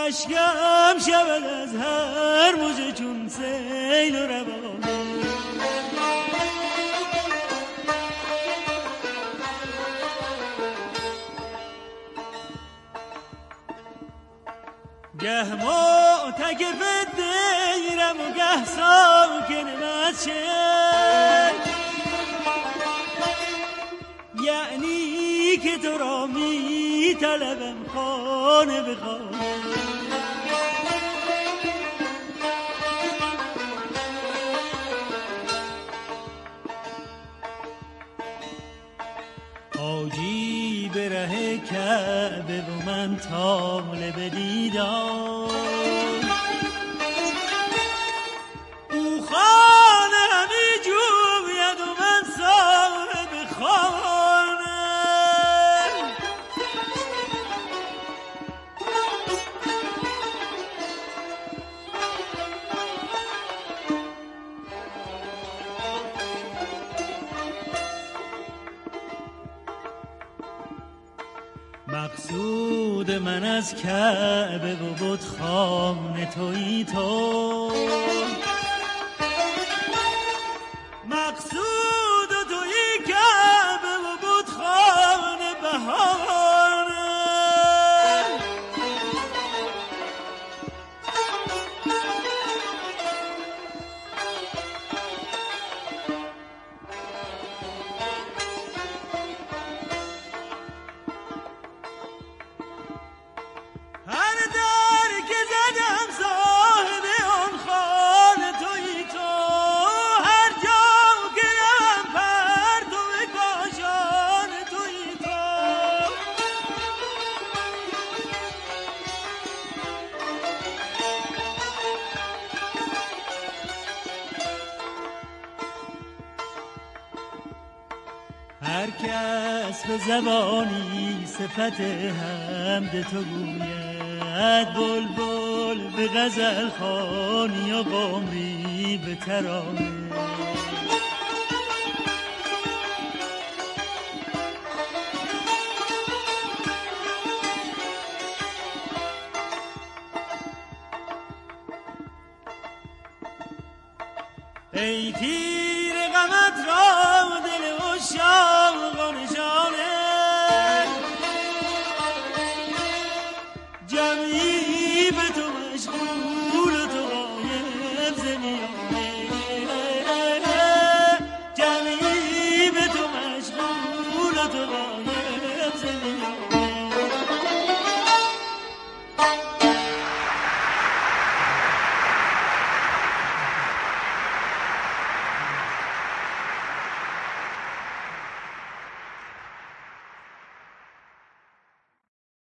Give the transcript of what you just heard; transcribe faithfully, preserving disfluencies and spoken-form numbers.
اشکم شود از هر موجه چون سیل و روان. گه معتکف دیرم و گه ساکن مسجد، یعنی که تو را می طلبم خانه به خانه. حاجی به ره کعبه و من طالب دیدار، او خانه همی جوید و من صاحب خانه. مقصود من از کعبه و بود خانه تویی تو، مقصود تویی کعبه و بود خانه بهانه. هر کس به زبانی صفت حمد تو گوید، بلبل به غزل خوانی و قمری به ترانه. ای تیر غمت را دل عشاق و نشانه، جمعی به تو مشغول و تو غایب ز میانه، جمعی به تو مشغول و تو غایب ز میانه.